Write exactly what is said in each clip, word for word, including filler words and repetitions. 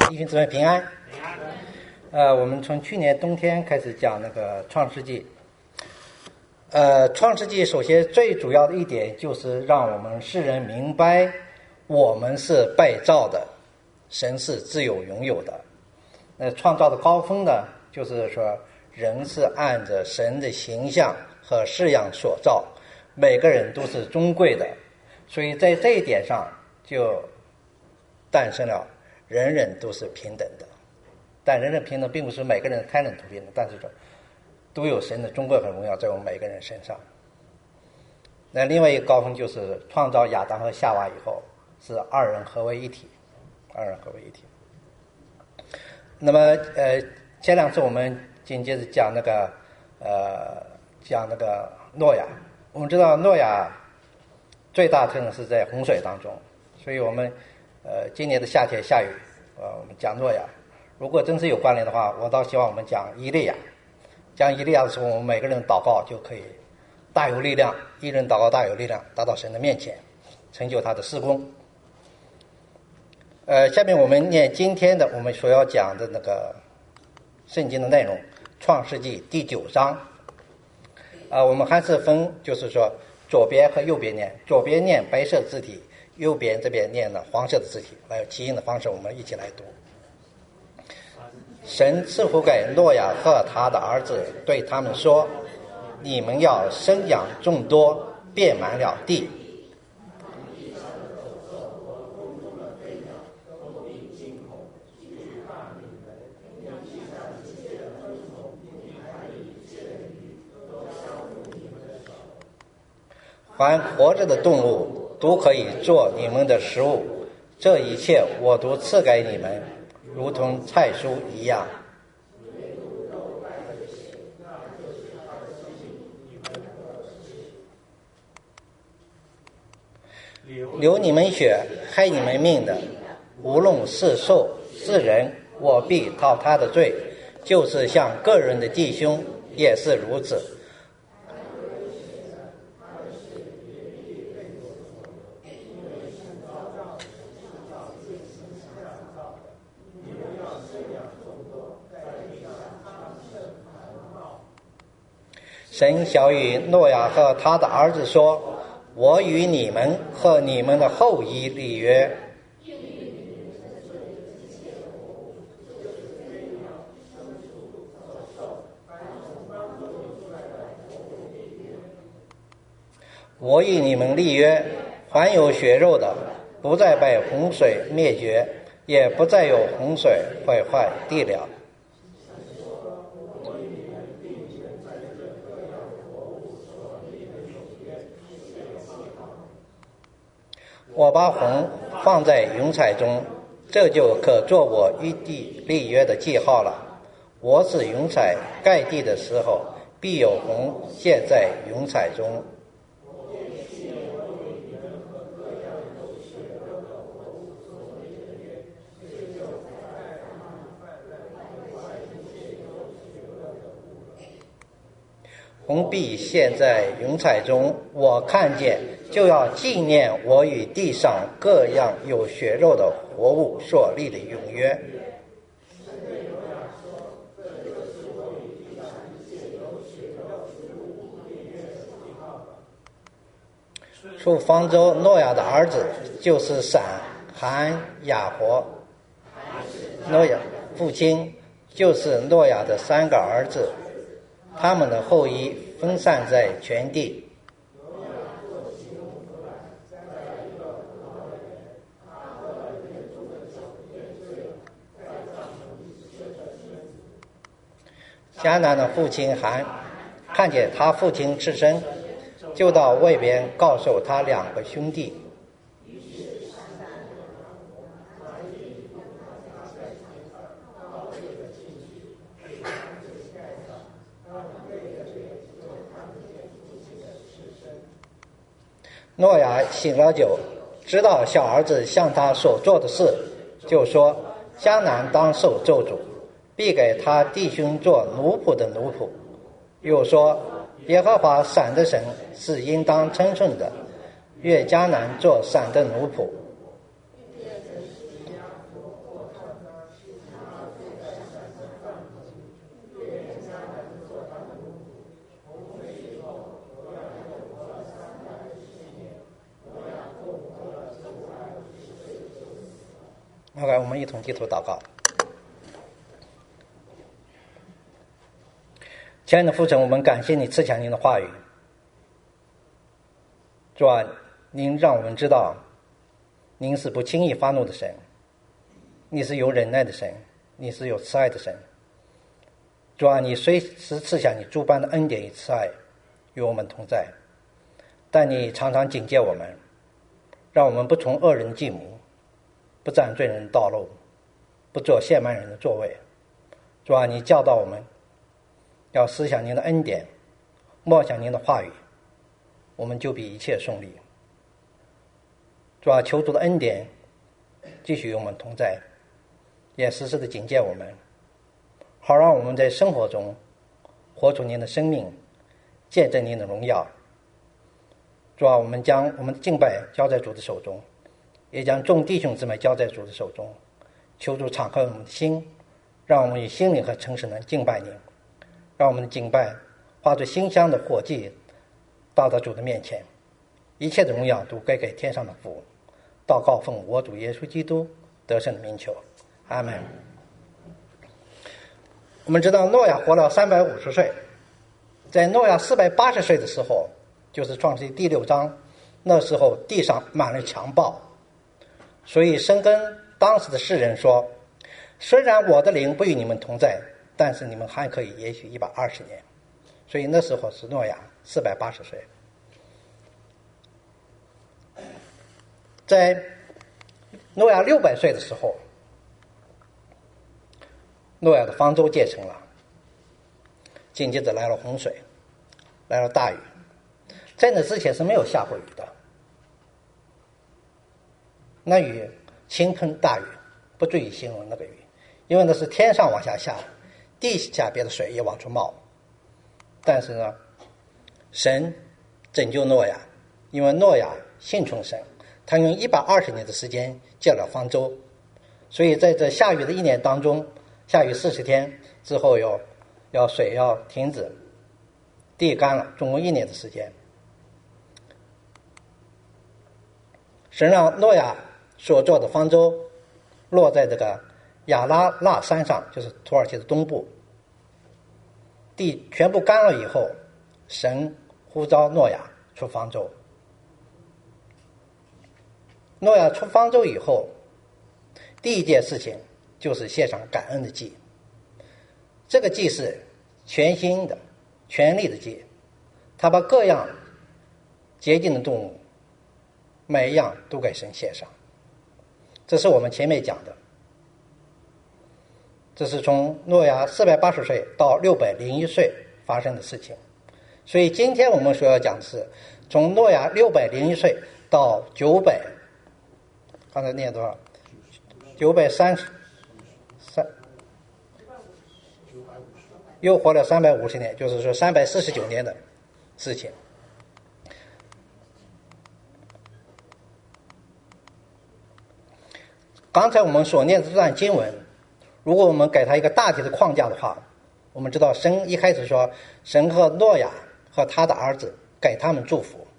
弟兄姊妹平安。呃，我们从去年冬天开始讲那个创世纪。呃，创世纪首先最主要的一点就是让我们世人明白，我们是被造的，神是自有拥有的。那创造的高峰呢，就是说人是按着神的形象和式样所造，每个人都是尊贵的，所以在这一点上就诞生了人人都是平等的。但人人平等并不是每个人开人都平等，但是说都有神的尊贵和荣耀在我们每个人身上。那另外一个高峰就是创造亚当和夏娃以后，是二人合为一体，二人合为一体。那么呃，前两次我们紧接着讲那个呃讲那个诺亚。我们知道诺亚最大特征是在洪水当中，所以我们呃今年的夏天下雨，呃我们讲诺亚。如果真是有关联的话，我倒希望我们讲以利亚。讲以利亚的时候，我们每个人祷告就可以大有力量，一人祷告大有力量，达到神的面前，成就他的事工。呃，下面我们念今天的我们所要讲的那个圣经的内容，创世纪第九章。啊、呃，我们还是分，就是说左边和右边念，左边念白色字体，右边这边念了黄色的字体，还有起印的方式，我们一起来读。神赐福给诺亚和他的儿子，对他们说：你们要生养众多，遍满了地。凡活着的动物都可以做你们的食物，这一切我都赐给你们，如同菜蔬一样。流你们血，害你们命的，无论是兽是人，我必讨他的罪，就是像个人的弟兄也是如此。神晓谕诺亚和他的儿子说：我与你们和你们的后裔立约。我与你们立约，凡有血肉的，不再被洪水灭绝，也不再有洪水毁坏地了。我把红放在云彩中，这就可做我与地立约的记号了。我使云彩盖地的时候，必有红现在云彩中。红必现在云彩中，我看见就要纪念我与地上各样有血肉的活物所立的永约。出方舟诺亚的儿子就是闪、含、雅活。诺亚父亲就是诺亚的三个儿子，他们的后裔分散在全地。迦南的父亲含看见他父亲赤身，就到外边告诉他两个兄弟。诺亚醒了酒，知道小儿子向他所做的事，就说：迦南当受咒诅，必给他弟兄做奴仆的奴仆。又说：耶和华闪的神是应当称颂的，愿迦南做闪的奴仆。 OK， 我们一同低头祷告。亲爱的父神，我们感谢你赐下您的话语。主啊，您让我们知道，您是不轻易发怒的神，你是有忍耐的神，你是有慈爱的神。主啊，你随时赐下你诸般的恩典与慈爱与我们同在，但你常常警戒我们，让我们不从恶人的计谋，不占罪人的道路，不做亵慢人的座位。主啊，你教导我们要思想您的恩典，默想您的话语，我们就比一切顺利。主啊，求主的恩典继续与我们同在，也时时的警戒我们，好让我们在生活中活出您的生命，见证您的荣耀。主啊，我们将我们的敬拜交在主的手中，也将众弟兄姊妹交在主的手中。求主敞开我们的心，让我们以心灵和诚实能敬拜您，让我们的敬拜化作馨香的火祭，到达主的面前。一切的荣耀都归给天上的父。祷告奉我主耶稣基督得胜的名求，阿们。我们知道诺亚活了三百五十岁，在诺亚四百八十岁的时候，就是创世记第六章，那时候地上满了强暴，所以神跟当时的世人说，虽然我的灵不与你们同在，但是你们还可以延续一百二十年。所以那时候是诺亚四百八十岁。在诺亚六百岁的时候，诺亚的方舟建成了，紧接着来了洪水，来了大雨。在那之前是没有下过雨的，那雨倾盆大雨，不足以形容那个雨，因为那是天上往下下，地下边的水也往出冒。但是呢，神拯救诺亚，因为诺亚信从神，他用一百二十年的时间建了方舟，所以在这下雨的一年当中，下雨四十天之后要要水要停止，地干了，总共一年的时间。神让诺亚所做的方舟落在这个亚拉腊山上，就是土耳其的东部。地全部干了以后，神呼召诺亚出方舟。诺亚出方舟以后，第一件事情就是献上感恩的祭。这个祭是全心的、全力的祭，他把各样洁净的动物每一样都给神献上。这是我们前面讲的，这是从诺亚四百八十岁到六百零一岁发生的事情。所以今天我们所要讲的是从诺亚六百零一岁到九百，刚才念多少？九百三十三，又活了三百五十年，就是说三百四十九年的事情。刚才我们所念的这段经文，如果我们给它一个大体的框架的话，我们知道神一开始说，神和诺亚和他的儿子给他们祝福，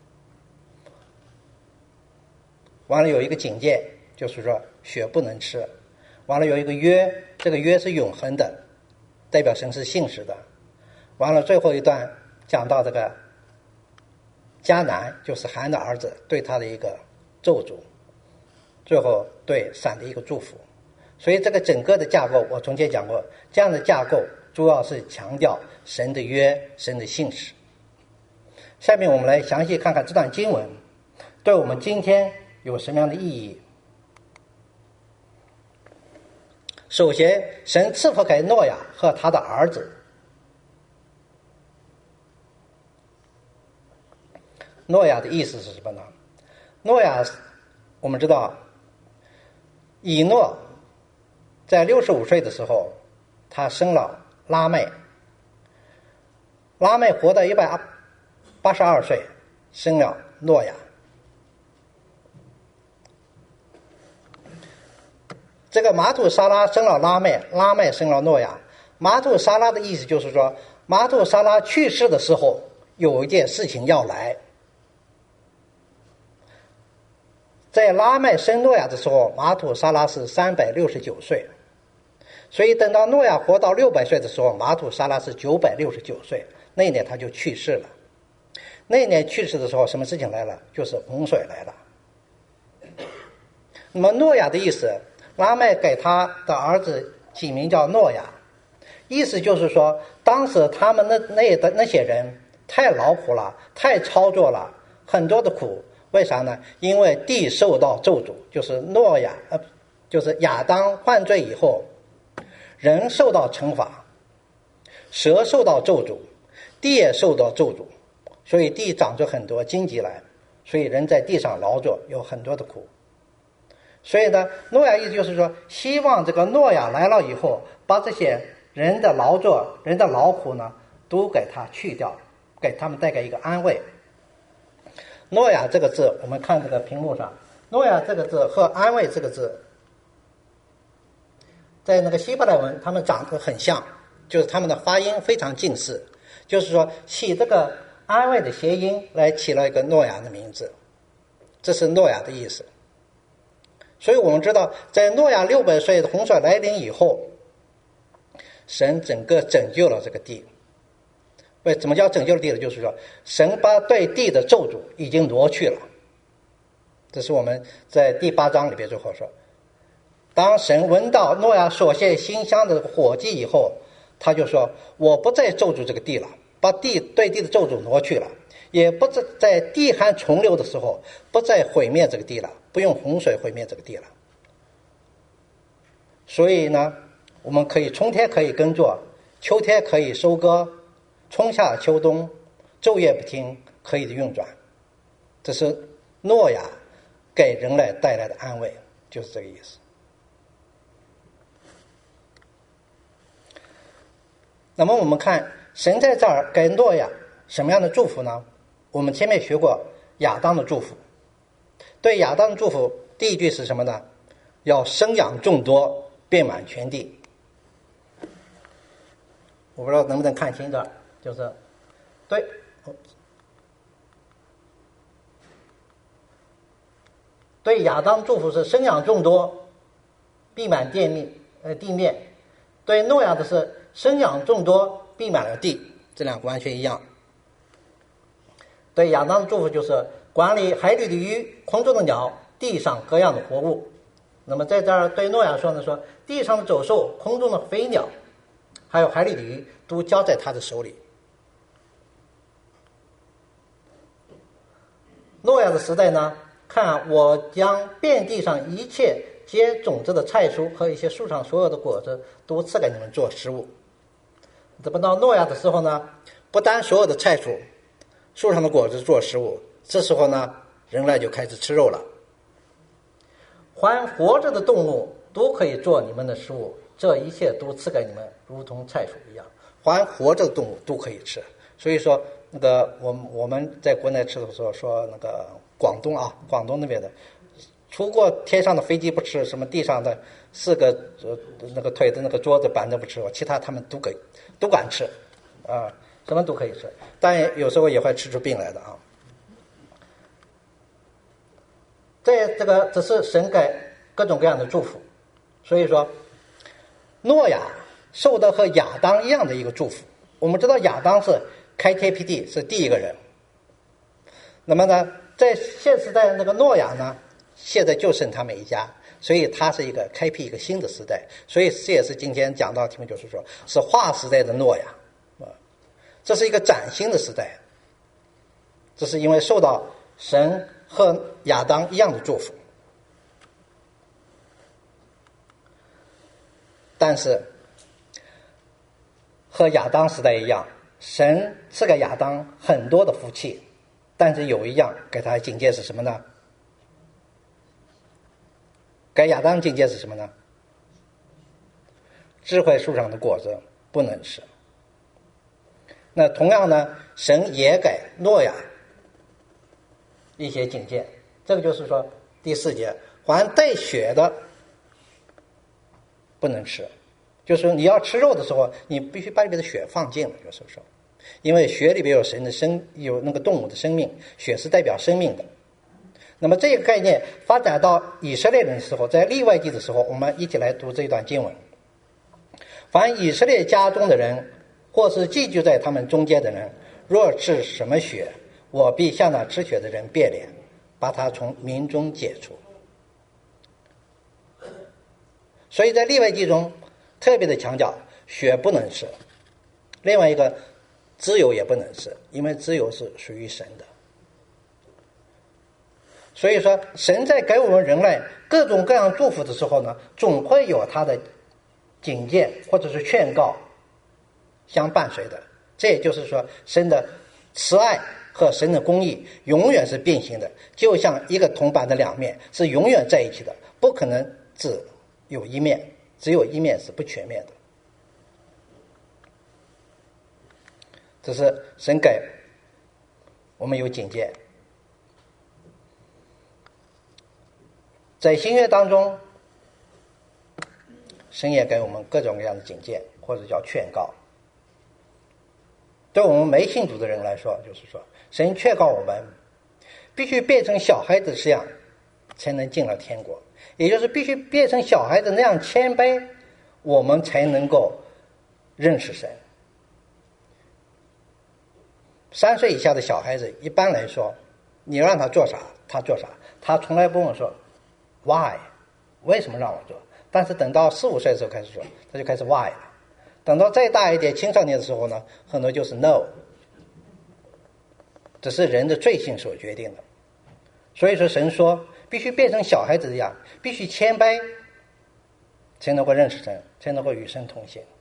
完了有一个警戒，就是说血不能吃，完了有一个约，这个约是永恒的，代表神是信实的。完了最后一段讲到这个迦南，就是含的儿子对他的一个咒诅，最后对闪的一个祝福。所以这个整个的架构我从前讲过，这样的架构主要是强调神的约，神的信实。下面我们来详细看看这段经文对我们今天有什么样的意义。首先，神赐福给诺亚和他的儿子。诺亚的意思是什么呢？诺亚我们知道，以诺在六十五岁的时候，他生了拉妹。拉妹活到一百八十二岁，生了诺亚。这个马土沙拉生了拉妹，拉妹生了诺亚。马土沙拉的意思就是说，马土沙拉去世的时候，有一件事情要来。 在拉麦生诺亚的时候，马土沙拉是三百六十九岁，所以等到诺亚活到六百岁的时候，马土沙拉是九百六十九岁，那一年他就去世了。那一年去世的时候，什么事情来了？就是洪水来了。那么诺亚的意思，拉麦给他的儿子起名叫诺亚，意思就是说，当时他们那那的那些人太劳苦了，太操作了，很多的苦。为啥呢？因为地受到咒诅，就是诺亚，呃，就是亚当犯罪以后，人受到惩罚，蛇受到咒诅，地也受到咒诅，所以地长出很多荆棘来，所以人在地上劳作，有很多的苦。所以呢，诺亚意思就是说，希望这个诺亚来了以后，把这些人的劳作、人的劳苦呢，都给他去掉，给他们带来一个安慰。诺亚这个字，我们看这个屏幕上，诺亚这个字和安慰这个字，在那个希伯来文，他们长得很像，就是他们的发音非常近似，就是说起这个安慰的谐音来起了一个诺亚的名字，这是诺亚的意思。所以我们知道，在诺亚六百岁的洪水来临以后，神整个拯救了这个地。为怎么叫拯救了地呢？就是说，神把对地的咒诅已经挪去了。这是我们在第八章里边最后说，当神闻到诺亚所献馨香的火祭以后，他就说：“我不再咒诅这个地了，把地对地的咒诅挪去了，也不再在地还重流的时候，不再毁灭这个地了，不用洪水毁灭这个地了。”所以呢，我们可以春天可以耕作，秋天可以收割。春夏秋冬，昼夜不停，可以的运转，这是诺亚给人类带来的安慰，就是这个意思。那么我们看神在这儿给诺亚什么样的祝福呢？我们前面学过亚当的祝福，对亚当的祝福，第一句是什么呢？要生养众多，遍满全地。我不知道能不能看清这儿。就是对对亚当祝福是生养众多，遍满地面呃地面，对诺亚的是生养众多，遍满了地，这两个完全一样。对亚当的祝福就是管理海里的鱼、空中的鸟、地上各样的活物。那么在这儿对诺亚说呢，说地上的走兽、空中的飞鸟，还有海里的鱼，都交在他的手里。诺亚的时代呢，看我将遍地上一切结种子的菜蔬和一些树上所有的果子都赐给你们做食物。等到诺亚的时候呢，不单所有的菜蔬、树上的果子做食物，这时候呢，人类就开始吃肉了。还活着的动物都可以做你们的食物，这一切都赐给你们，如同菜蔬一样。还活着的动物都可以吃。所以说那个我们我们在国内吃的时候说那个广东啊，广东那边的，除过天上的飞机不吃，什么地上的四个呃那个腿的那个桌子板凳不吃，其他他们都可以都敢吃啊，什么都可以吃，但有时候也会吃出病来的啊。在这个只是神给各种各样的祝福，所以说诺亚受到和亚当一样的一个祝福。我们知道亚当是开天辟地，是第一个人。那么呢，在现时代那个诺亚呢，现在就剩他们一家，所以他是一个开辟一个新的时代。所以这也是今天讲到的题目，就是说是划时代的诺亚啊，这是一个崭新的时代。这是因为受到神和亚当一样的祝福，但是和亚当时代一样，神赐给亚当很多的福气，但是有一样给他警戒是什么呢？给亚当警戒是什么呢？智慧树上的果子不能吃。那同样呢，神也给诺亚一些警戒，这个就是说第四节，还带血的不能吃，就是说你要吃肉的时候，你必须把里面的血放尽了，有时候说，因为血里边有神的生，有那个动物的生命，血是代表生命的。 那么这个概念发展到以色列人的时候，在利未记的时候，我们一起来读这一段经文。凡以色列家中的人，或是寄居在他们中间的人，若吃什么血，我必向那吃血的人变脸，把他从民中解除。所以在利未记中特别的强调血不能吃，另外一个脂油也不能吃，因为脂油是属于神的。所以说神在给我们人类各种各样祝福的时候呢，总会有他的警戒或者是劝告相伴随的。这也就是说神的慈爱和神的公义永远是并行的，就像一个铜板的两面是永远在一起的，不可能只有一面，只有一面是不全面的。这是神给我们有警戒。在新约当中，神也给我们各种各样的警戒，或者叫劝告。对我们没信主的人来说，就是说神劝告我们必须变成小孩子这样才能进了天国，也就是必须变成小孩子那样谦卑，我们才能够认识神。三岁以下的小孩子一般来说，你让他做啥他做啥，他从来不问说 why 为什么让我做。但是等到四五岁的时候开始说，他就开始 why 了。等到再大一点青少年的时候呢，很多就是 no。 这是人的罪性所决定的。所以说神说必须变成小孩子一样，必须谦卑，才能够认识神，才能够与神同行。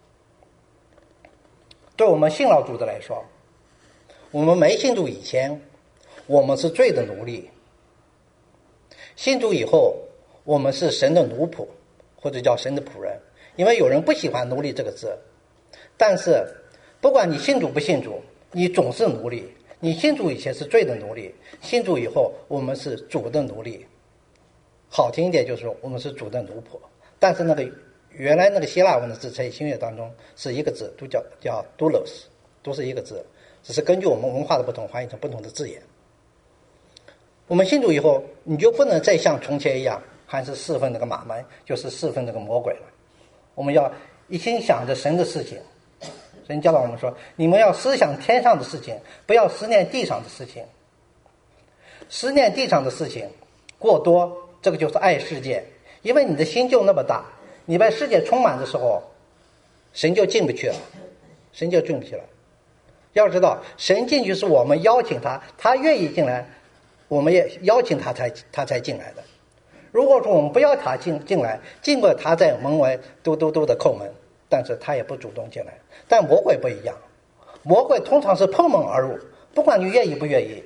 对我们信了主的来说，我们没信主以前，我们是罪的奴隶；信主以后，我们是神的奴仆，或者叫神的仆人。因为有人不喜欢奴隶这个字，但是不管你信主不信主，你总是奴隶。你信主以前是罪的奴隶，信主以后我们是主的奴隶。好听一点就是说我们是主的奴仆，但是那个原来那个希腊文的字在新约当中是一个字，都叫叫 doulos， 都是一个字，只是根据我们文化的不同翻译成不同的字眼。我们信主以后，你就不能再像从前一样还是侍奉那个马门，就是侍奉那个魔鬼了。我们要一心想着神的事情。神教导我们说，你们要思想天上的事情，不要思念地上的事情。思念地上的事情过多，这个就是爱世界。因为你的心就那么大，你被世界充满的时候，神就进不去了，神就进不去了。要知道神进去是我们邀请他，他愿意进来，我们也邀请他才他才进来的。如果说我们不要他进进来，尽管他在门外嘟嘟嘟的叩门，但是他也不主动进来。但魔鬼不一样，魔鬼通常是破门而入，不管你愿意不愿意。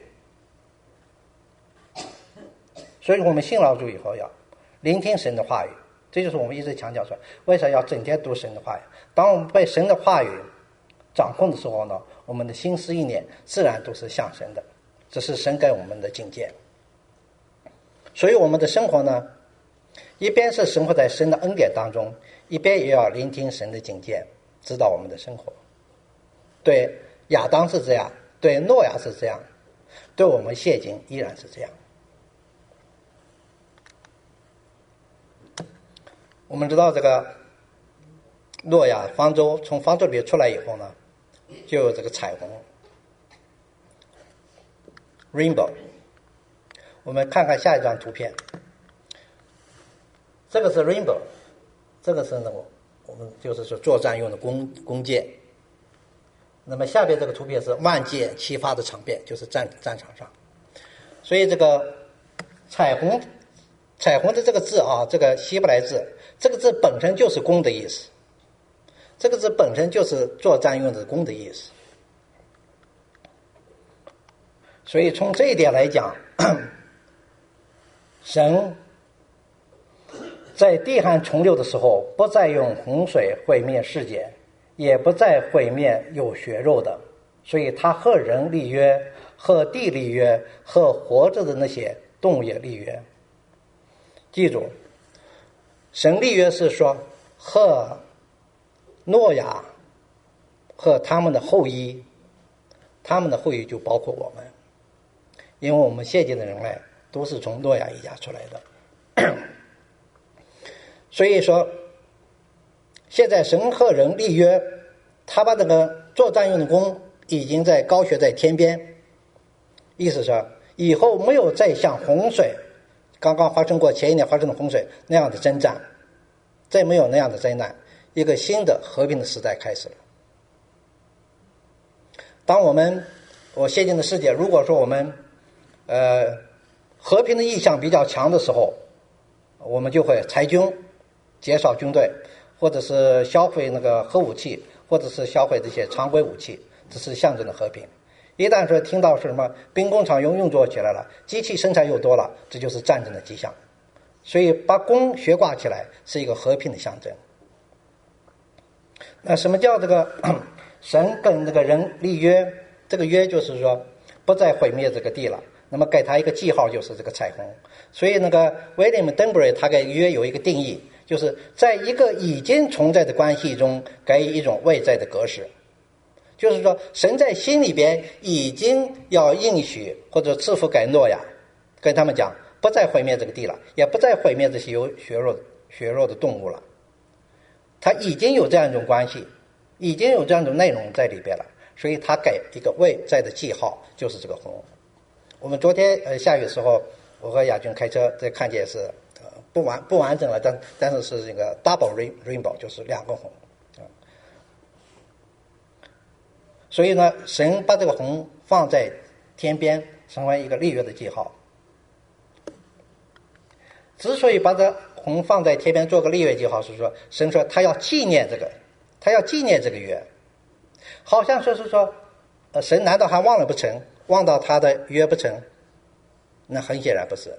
所以我们信了主以后要聆听神的话语，这就是我们一直强调说为啥要整天读神的话语。当我们被神的话语掌控的时候呢，我们的心思意念自然都是向神的，这是神给我们的境界。所以我们的生活呢，一边是生活在神的恩典当中，一边也要聆听神的警戒，指导我们的生活。对亚当是这样，对诺亚是这样，对我们现今依然是这样。我们知道这个诺亚方舟，从方舟里出来以后呢，就有这个彩虹 rainbow。 我们看看下一张图片，这个是 rainbow， 这个是那个我们就是说作战用的弓弓箭。那么下边这个图片是万箭齐发的场面，就是战战场上。所以这个彩虹彩虹的这个字啊，这个希伯来字，这个字本身就是弓的意思，这个字本身就是作战用的弓的意思。所以从这一点来讲，神在地旱洪流的时候，不再用洪水毁灭世界，也不再毁灭有血肉的，所以他和人立约，和地立约，和活着的那些动物也立约。记住，神立约是说和诺亚和他们的后裔，他们的后裔就包括我们，因为我们现今的人类都是从诺亚一家出来的。所以说现在神和人立约，他把这个作战用的弓已经在高悬在天边，意思是以后没有再像洪水刚刚发生过前一年发生的洪水那样的征战，再没有那样的灾难，一个新的和平的时代开始了。当我们我现今的世界，如果说我们呃和平的意向比较强的时候，我们就会裁军，减少军队，或者是销毁那个核武器，或者是销毁这些常规武器，这是象征的和平。一旦说听到是什么兵工厂又运作起来了，机器生产又多了，这就是战争的迹象。所以把弓悬挂起来是一个和平的象征。那什么叫这个神跟这个人立约？这个约就是说不再毁灭这个地了，那么给他一个记号就是这个彩虹。所以那个 William Dunbury 他给约有一个定义，就是在一个已经存在的关系中给予一种未在的格式。就是说神在心里边已经要应许或者赐福给诺亚，跟他们讲不再毁灭这个地了，也不再毁灭这些有血肉血肉的动物了。他已经有这样一种关系，已经有这样一种内容在里边了，所以他给一个未在的记号，就是这个红。我们昨天呃下雨的时候，我和亚军开车在看见是呃不完不完整了，但但是是这个 double rainbow， 就是两个红。所以呢，神把这个红放在天边，成为一个立约的记号。之所以把这红放在天边做个立约记号，是说神说他要纪念这个，他要纪念这个约，好像说是说，呃，神难道还忘了不成？忘到他的约不成？那很显然不是。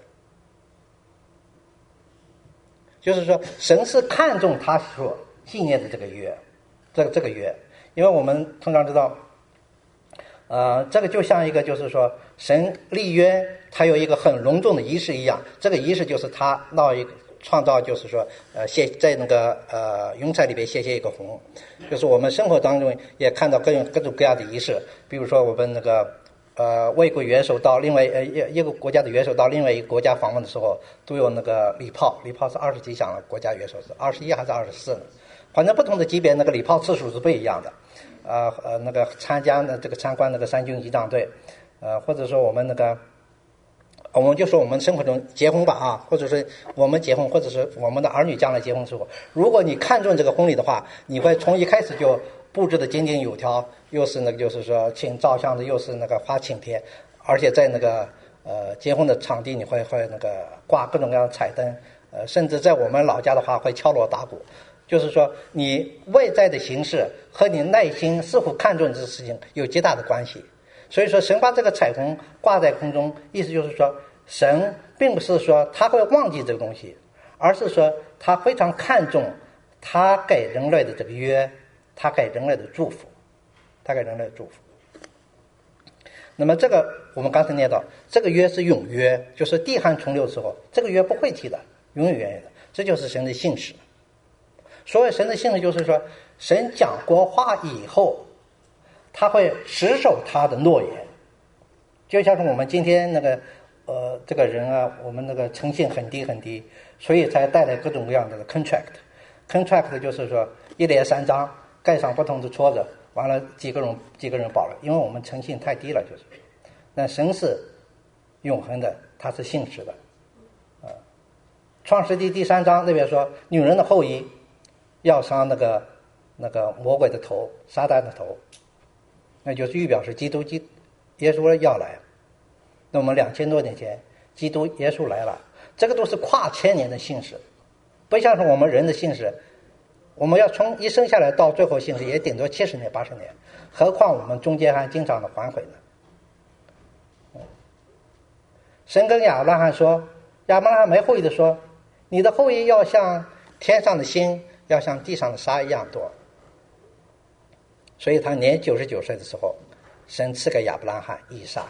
就是说，神是看重他所纪念的这个约，这个这个约，因为我们通常知道。呃，这个就像一个就是说神立约，他有一个很隆重的仪式一样。这个仪式就是他闹一个创造，就是说呃写在那个呃云彩里边写写一个红。就是我们生活当中也看到各种各种各样的仪式，比如说我们那个呃外国元首到另外呃一个国家的元首到另外一个国家访问的时候，都有那个礼炮，礼炮是二十几响了，国家元首是二十一还是二十四呢？反正不同的级别那个礼炮次数是不一样的。呃呃，那个参加的这个参观那个三军仪仗队，呃，或者说我们那个，我们就说我们生活中结婚吧啊，或者是我们结婚，或者是我们的儿女将来结婚的时候，如果你看重这个婚礼的话，你会从一开始就布置的井井有条，又是那个就是说请照相的，又是那个花请帖，而且在那个呃结婚的场地你会会那个挂各种各样的彩灯，呃，甚至在我们老家的话会敲锣打鼓。就是说你外在的形式和你内心似乎看重这个事情有极大的关系。所以说神把这个彩虹挂在空中，意思就是说神并不是说他会忘记这个东西，而是说他非常看重他给人类的这个约，他给人类的祝福，他给人类的祝福。那么这个我们刚才念到，这个约是永约，就是地寒重流的时候这个约不会提的，永永远远的，这就是神的信使。所谓神的信使，就是说神讲过话以后他会持守他的诺言。就像是我们今天那个呃这个人啊，我们那个诚信很低很低，所以才带来各种各样的 contract contract 就是说一连三章盖上不同的戳子，完了几个人几个人保了，因为我们诚信太低了。就是那神是永恒的，他是信实的。呃创世纪第三章那边说女人的后裔要伤那个那个魔鬼的头，撒旦的头，那就是预表是基督基耶稣要来。那我们两千多年前基督耶稣来了，这个都是跨千年的信使，不像是我们人的信使，我们要从一生下来到最后信使也顶多七十年八十年，何况我们中间还经常的反悔呢。神跟亚伯拉罕说，亚伯拉罕没后裔的说，你的后裔要像天上的星，要像地上的沙一样多。所以他年九十九岁的时候，神赐给亚伯拉罕以撒，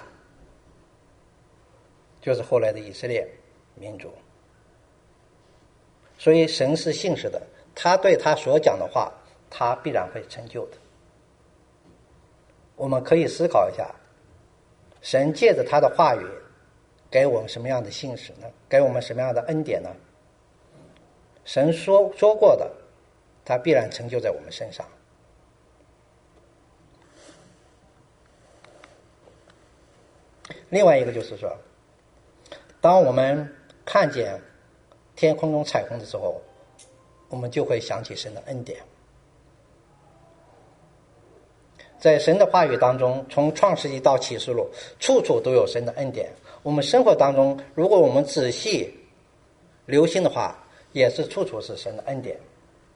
就是后来的以色列民族。所以神是信实的，他对他所讲的话他必然会成就的。我们可以思考一下，神借着他的话语给我们什么样的信使呢？给我们什么样的恩典呢？神说说过的，他必然成就在我们身上。另外一个就是说，当我们看见天空中彩虹的时候，我们就会想起神的恩典。在神的话语当中，从创世纪到启示录，处处都有神的恩典。我们生活当中，如果我们仔细留心的话，也是处处是神的恩典。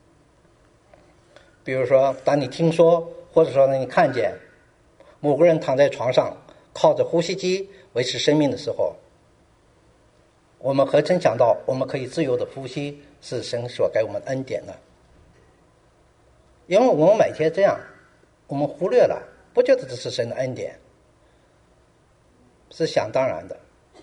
比如说，当你听说或者说你看见某个人躺在床上靠着呼吸机维持生命的时候，我们何曾想到我们可以自由的呼吸是神所给我们的恩典呢？因为我们每天这样，我们忽略了，不觉得这是神的恩典，是想当然的。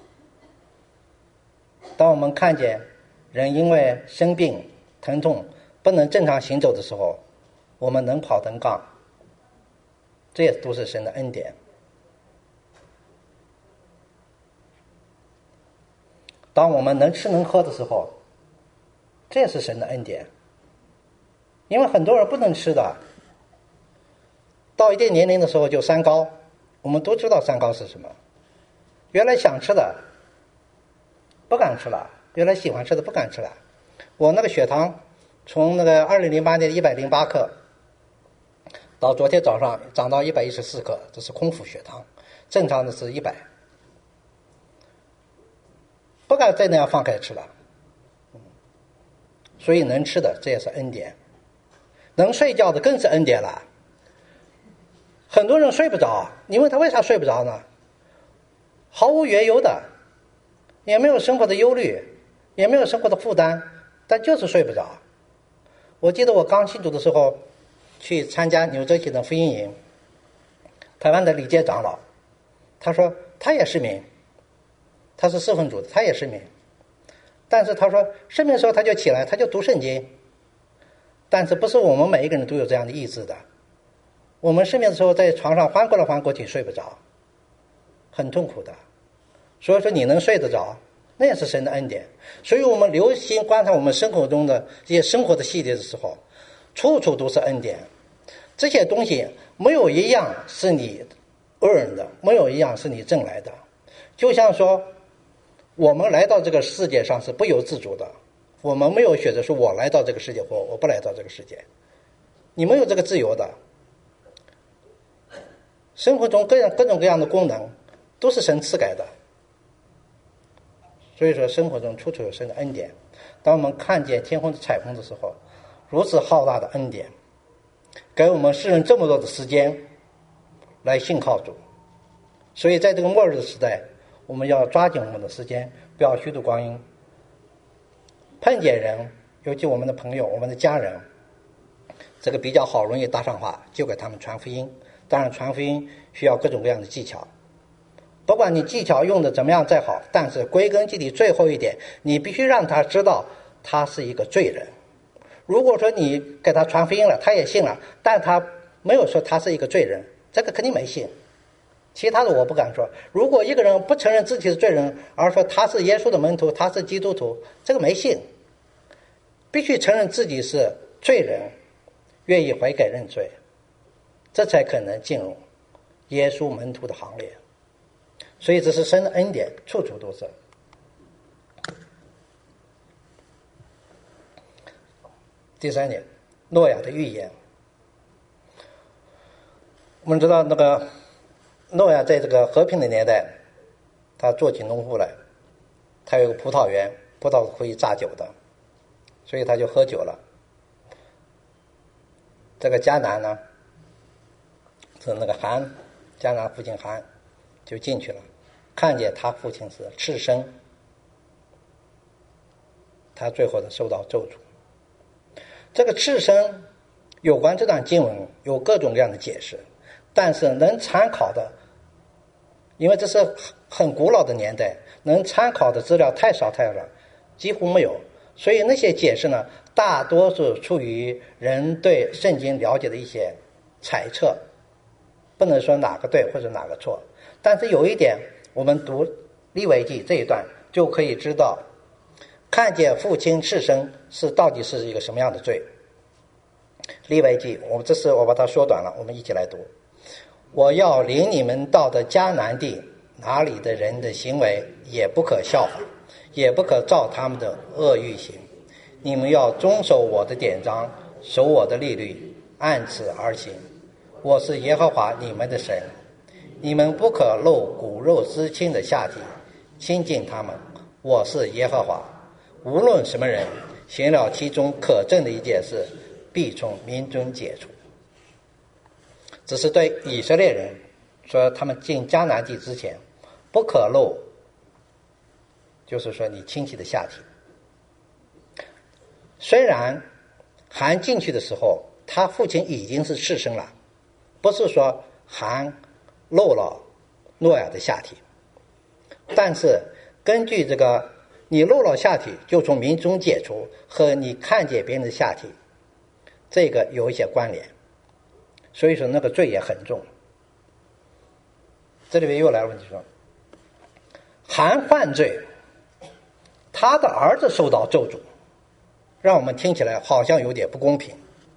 当我们看见人因为生病疼痛不能正常行走的时候，我们能跑能杠，这也都是神的恩典。当我们能吃能喝的时候，这也是神的恩典。因为很多人不能吃的，到一定年龄的时候就三高，我们都知道三高是什么。原来想吃的不敢吃了，原来喜欢吃的不敢吃了。我那个血糖从那个二零零八年一百零八克到昨天早上涨到一百一十四克，这是空腹血糖，正常的是一百，不敢再那样放开吃了。所以能吃的这也是恩典，能睡觉的更是恩典了。很多人睡不着，你问他为啥睡不着呢？毫无缘由的，也没有生活的忧虑，也没有生活的负担，但就是睡不着。我记得我刚信主的时候去参加纽泽西的福音营，台湾的李介长老他说他也失眠，他是四分主的，他也失眠，但是他说失眠的时候他就起来，他就读圣经。但是不是我们每一个人都有这样的意志的，我们失眠的时候在床上翻过来翻过去睡不着，很痛苦的。所以说你能睡得着，那也是神的恩典。所以我们留心观察我们生活中的一些生活的细节的时候，处处都是恩典。这些东西没有一样是你 earn 的，没有一样是你挣来的。就像说我们来到这个世界上是不由自主的，我们没有选择说我来到这个世界或我不来到这个世界，你没有这个自由的。生活中各样各种各样的功能都是神赐给的，所以说生活中处处有神的恩典。当我们看见天空的彩虹的时候，如此浩大的恩典，给我们世人这么多的时间来信靠主。所以在这个末日的时代，我们要抓紧我们的时间，不要虚度光阴。碰见人，尤其我们的朋友我们的家人，这个比较好容易搭上话，就给他们传福音。当然传福音需要各种各样的技巧，不管你技巧用的怎么样再好，但是归根结底最后一点，你必须让他知道他是一个罪人。如果说你给他传福音了，他也信了，但他没有说他是一个罪人，这个肯定没信。其他的我不敢说。如果一个人不承认自己是罪人，而说他是耶稣的门徒，他是基督徒，这个没信。必须承认自己是罪人，愿意悔改认罪，这才可能进入耶稣门徒的行列。所以这是神的恩典，处处都是。第三点，诺亚的预言。我们知道那个诺亚在这个和平的年代，他做起农夫来，他有个葡萄园，葡萄可以榨酒的，所以他就喝酒了。这个迦南呢，是那个韩，迦南父亲韩就进去了，看见他父亲是赤身，他最后的受到咒诅。这个赤身有关这段经文有各种各样的解释，但是能参考的，因为这是很古老的年代，能参考的资料太少太少，几乎没有。所以那些解释呢，大多数出于人对圣经了解的一些猜测，不能说哪个对或者哪个错。但是有一点我们读利未记这一段，就可以知道看见父亲赤身是到底是一个什么样的罪。利未记，我这是我把它缩短了，我们一起来读。我要领你们到的迦南地，哪里的人的行为也不可效法，也不可照他们的恶欲行。你们要遵守我的典章，守我的律例，按此而行。我是耶和华你们的神，你们不可露骨肉之亲的下体，亲近他们。我是耶和华。无论什么人行了其中可证的一件事，必从民中解除。只是对以色列人说，他们进迦南地之前不可露，就是说你亲戚的下体。虽然韩进去的时候他父亲已经是赤身了，不是说韩露了诺亚的下体，但是根据这个你露了下体就从民中解除和你看见别人的下体，这个有一些关联，所以说那个罪也很重。这里面又来了问题说，韩犯罪，他的儿子受到咒诅，让我们听起来好像有点不公平。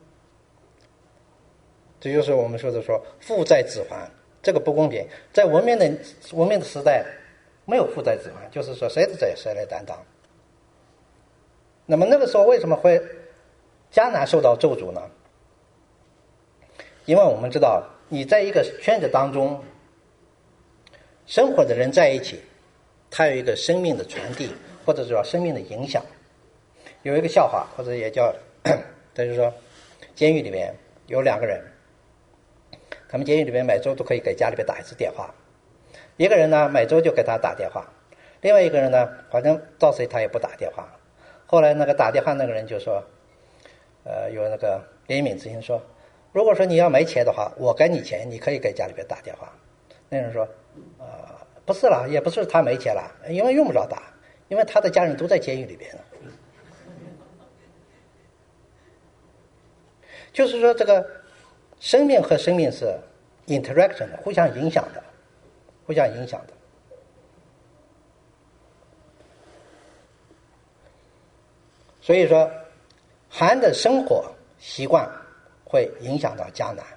这就是我们说的说父债子还，这个不公平。在文明的文明的时代，没有父债子还，就是说谁的债谁来担当。那么那个时候为什么会迦南受到咒诅呢？因为我们知道，你在一个圈子当中生活的人在一起，他有一个生命的传递，或者说生命的影响。有一个笑话，或者也叫就是说监狱里面有两个人，他们监狱里面每周都可以给家里边打一次电话。一个人呢每周就给他打电话，另外一个人呢反正到谁他也不打电话。后来那个打电话那个人就说，呃，有那个怜悯之心，说如果说你要没钱的话，我给你钱，你可以给家里边打电话。那人说，呃，不是了，也不是他没钱了，因为用不着打，因为他的家人都在监狱里边呢。就是说这个生命和生命是 interaction 的，互相影响的，互相影响的。所以说韩的生活习惯会影响到迦南，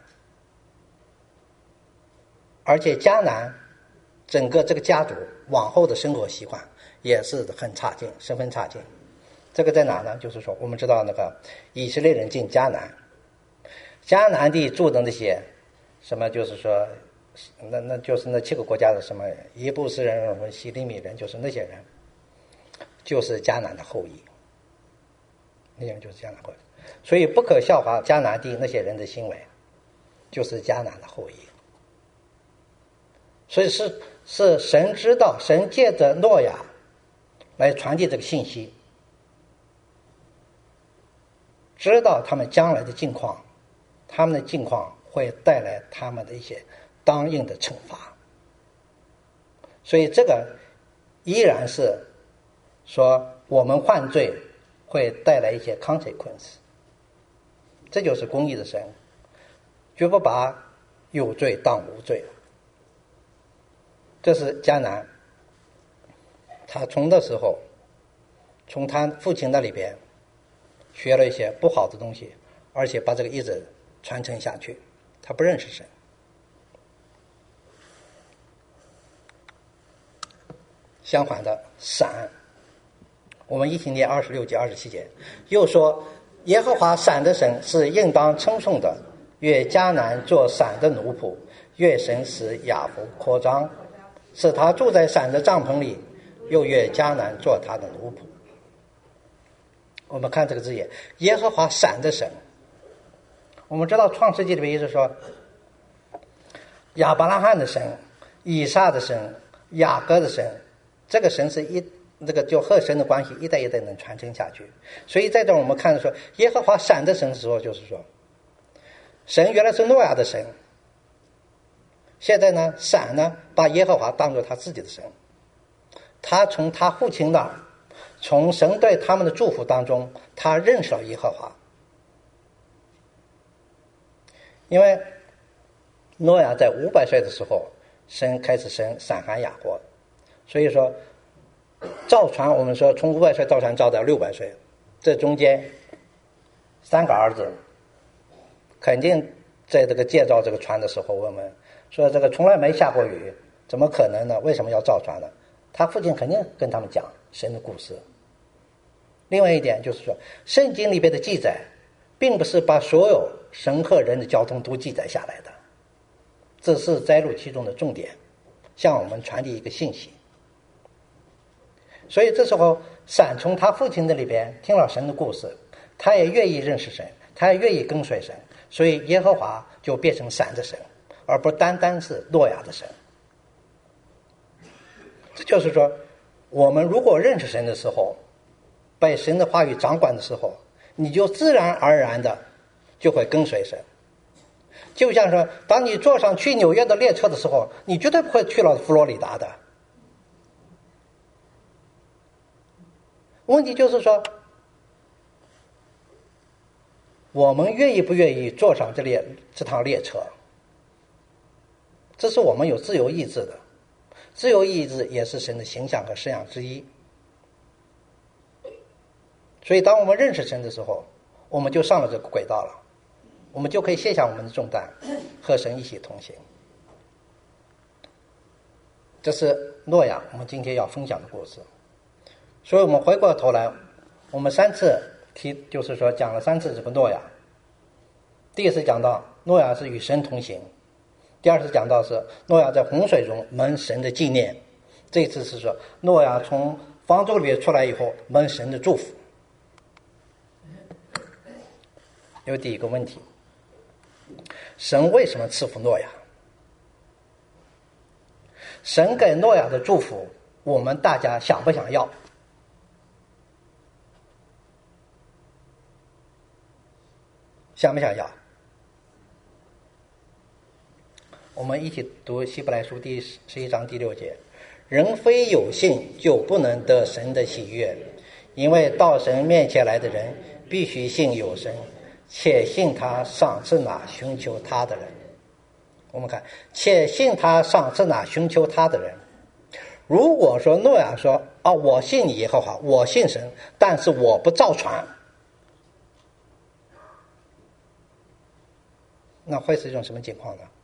而且迦南整个这个家族往后的生活习惯也是很差劲，十分差劲。这个在哪呢？就是说我们知道那个以色列人进迦南，迦南地住的那些什么，就是说那那就是那七个国家的什么耶布斯人、什么希利米人，就是那些人就是迦南的后裔，那些人就是迦南后裔。所以不可效法迦南地那些人的行为，就是迦南的后裔。所以是是神知道，神借着诺亚来传递这个信息，知道他们将来的境况，他们的境况会带来他们的一些当应的惩罚。所以这个依然是说我们犯罪会带来一些 consequence， 这就是公义的神，绝不把有罪当无罪。这是迦南，他从的时候从他父亲那里边学了一些不好的东西，而且把这个一直传承下去，他不认识神。相反的，闪，我们一起念二十六节二十七节，又说耶和华闪的神是应当称颂的，愿迦南做闪的奴仆，愿神使雅弗扩张，使他住在闪的帐篷里，又愿迦南做他的奴仆。我们看这个字眼，耶和华闪的神。我们知道创世纪里面一直说亚伯拉罕的神、以撒的神、雅各的神，这个神是一这个就和神的关系一代一代能传承下去。所以在这我们看说耶和华闪的神的时候，就是说神原来是诺亚的神，现在呢闪呢把耶和华当作他自己的神，他从他父亲那儿，从神对他们的祝福当中，他认识了耶和华。因为诺亚在五百岁的时候，神开始生闪、含、雅各， 所以说造船，我们说从五百岁造船造到六百岁，这中间三个儿子肯定在这个建造这个船的时候，我们说这个从来没下过雨，怎么可能呢？为什么要造船呢？他父亲肯定跟他们讲神的故事。另外一点就是说，圣经里边的记载并不是把所有神和人的交通都记载下来的，这是摘录其中的重点，向我们传递一个信息。所以这时候闪从他父亲的里边听了神的故事，他也愿意认识神，他也愿意跟随神，所以耶和华就变成闪的神，而不单单是诺亚的神。这就是说，我们如果认识神的时候，被神的话语掌管的时候，你就自然而然的就会跟随神。就像说，当你坐上去纽约的列车的时候，你绝对不会去了佛罗里达的。问题就是说，我们愿意不愿意坐上这列这趟列车，这是我们有自由意志的。自由意志也是神的形象和式样之一。所以当我们认识神的时候，我们就上了这个轨道了，我们就可以卸下我们的重担，和神一起同行。这是诺亚我们今天要分享的故事。所以我们回过头来，我们三次提，就是说讲了三次这个诺亚。第一次讲到诺亚是与神同行，第二次讲到是诺亚在洪水中蒙神的纪念，这一次是说诺亚从方舟里面出来以后蒙神的祝福。有第一个问题，神为什么赐福诺亚？神给诺亚的祝福，我们大家想不想要？想不想要？我们一起读希伯来书第十一章第六节，人非有信就不能得神的喜悦，因为到神面前来的人必须信有神，且信他赏赐那寻求他的人。我们看，且信他赏赐那寻求他的人。如果说诺亚说啊，我信耶和华，我信神，但是我不造船，那会是一种什么情况呢？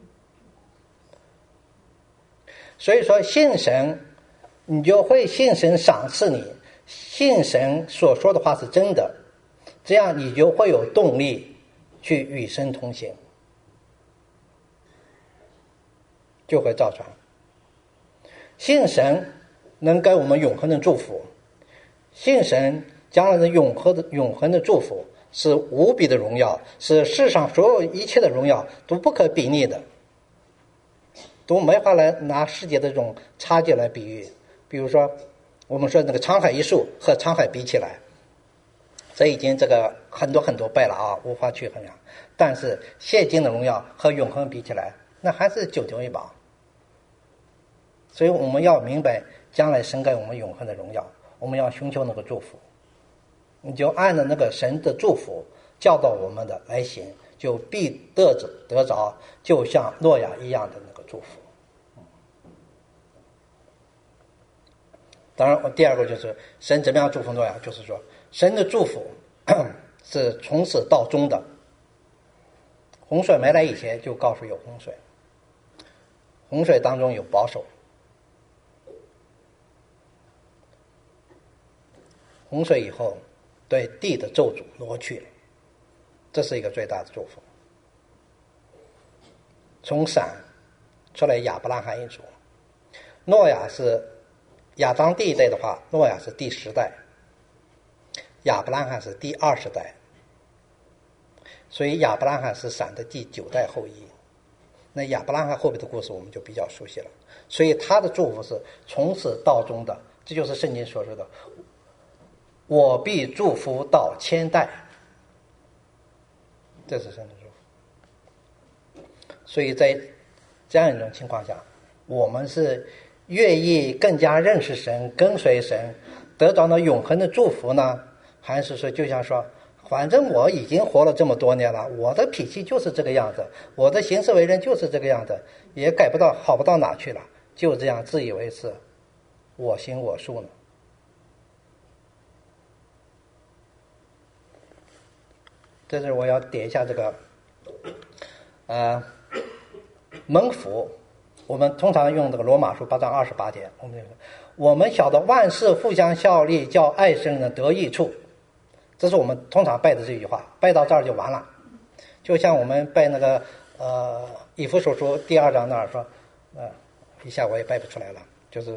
所以说信神，你就会信神赏赐你，信神所说的话是真的，这样你就会有动力去与神同行，就会造船。信神能给我们永恒的祝福，信神将来的永恒的永恒的祝福是无比的荣耀，是世上所有一切的荣耀都不可比拟的，都没法来拿世界的这种差距来比喻。比如说我们说那个沧海一粟和沧海比起来，这已经这个很多很多倍了啊，无法去衡量。但是现今的荣耀和永恒比起来，那还是九牛一毛。所以我们要明白，将来神给我们永恒的荣耀，我们要寻求那个祝福。你就按照那个神的祝福教导我们的来行，就必得着得着，就像诺亚一样的那个祝福。当然，第二个就是神怎么样祝福诺亚，就是说神的祝福是从始到终的。洪水没来以前就告诉有洪水，洪水当中有保守，洪水以后对地的咒诅挪去了，这是一个最大的祝福。从闪出来亚伯拉罕一族，诺亚是亚当第一代的话，诺亚是第十代，亚伯拉罕是第二十代，所以亚伯拉罕是闪的第九代后裔。那亚伯拉罕后边的故事我们就比较熟悉了，所以他的祝福是从始到终的，这就是圣经所说的我必祝福到千代，这是神的祝福。所以在这样一种情况下，我们是愿意更加认识神，跟随神，得到了永恒的祝福呢，还是说就像说反正我已经活了这么多年了，我的脾气就是这个样子，我的行事为人就是这个样子，也改不到好不到哪去了，就这样自以为是， 我行我素呢？这是我要点一下这个，呃，蒙福。我们通常用这个罗马书八章二十八节，我们我们晓得万事互相效力，叫爱生人得益处。这是我们通常背的这句话，背到这儿就完了。就像我们背那个呃以弗所书第二章那儿说，呃，一下我也背不出来了，就是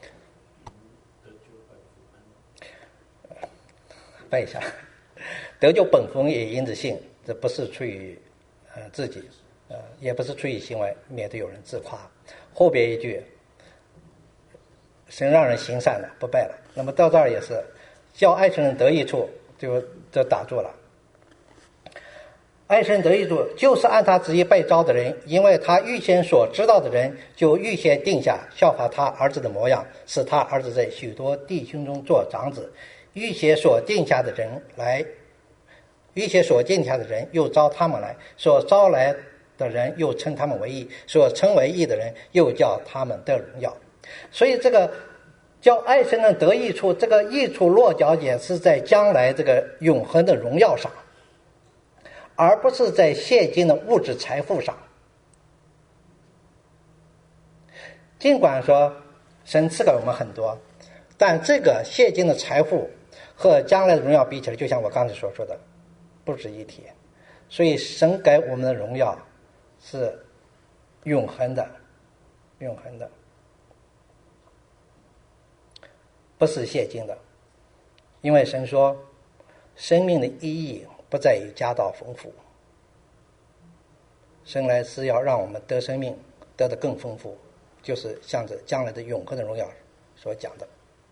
背一下。得救本福也因着信，这不是出于呃自己，呃也不是出于行为，免得有人自夸。后边一句，神让人行善的不背了。那么到这儿也是，叫爱生人得益处，就就打住了。爱生人得益处，就是按他旨意被招的人，因为他预先所知道的人，就预先定下效法他儿子的模样，使他儿子在许多弟兄中做长子。预先所定下的人来。预先所定下的人又招他们来，所招来的人又称他们为义，所称为义的人又叫他们得荣耀。所以这个叫爱生人得益处，这个益处落脚点是在将来这个永恒的荣耀上，而不是在现今的物质财富上。尽管说神赐给我们很多，但这个现今的财富和将来的荣耀比起来，就像我刚才所说的，不值一提。所以神给我们的荣耀是永恒的，永恒的，不是现今的。因为神说生命的意义不在于家道丰富，生来是要让我们得生命，得的更丰富，就是向着将来的永恒的荣耀所讲的。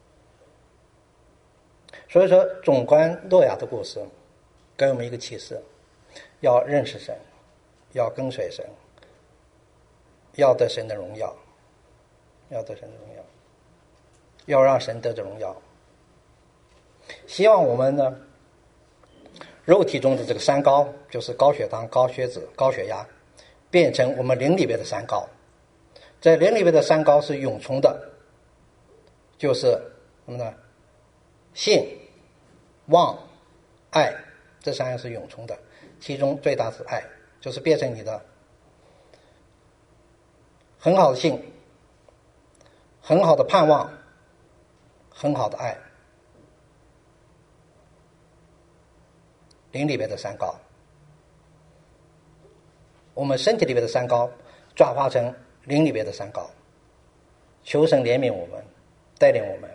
所以说纵观诺亚的故事给我们一个启示，要认识神，要跟随神，要得神的荣耀，要得神的荣耀，要让神得着荣耀。希望我们呢，肉体中的这个三高，就是高血糖、高血脂、高血压，变成我们灵里边的三高。在灵里边的三高是永存的，就是什么呢？信、望、爱，这三样是永存的。其中最大是爱，就是变成你的很好的信，很好的盼望，很好的爱。灵里边的三高，我们身体里边的三高转化成灵里边的三高。求神怜悯我们，带领我们。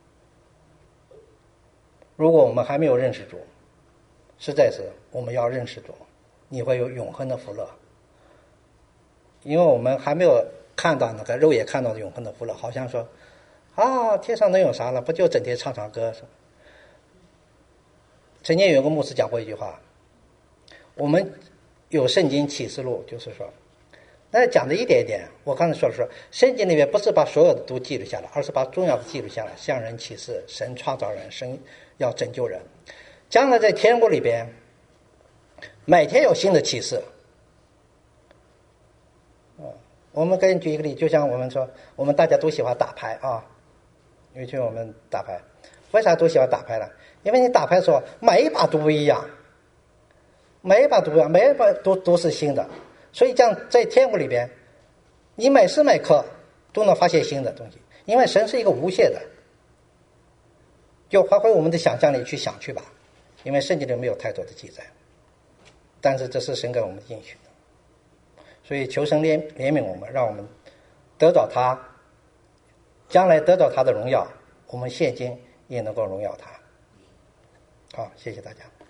如果我们还没有认识主，实在是我们要认识主，你会有永恒的福乐。因为我们还没有看到那个肉眼看到的永恒的福乐，好像说啊，天上能有啥了？不就整天唱唱歌？曾经有个牧师讲过一句话，我们有圣经启示录，就是说那讲的一点一点，我刚才说的是圣经里面不是把所有的都记录下来，而是把重要的记录下来，向人启示神创造人，神要拯救人。将来在天国里边每天有新的启示。我们给你举一个例，就像我们说我们大家都喜欢打牌啊，尤其我们打牌，为啥都喜欢打牌呢？因为你打牌的时候每一把都不一样，每一把都不一样，每一把都都是新的。所以这样在天国里边你每时每刻都能发现新的东西，因为神是一个无限的，就发挥我们的想象力去想去吧。因为圣经里没有太多的记载，但是这是神给我们的应许的。所以求神怜怜悯我们，让我们得到他，将来得到他的荣耀，我们现今也能够荣耀他。好，谢谢大家。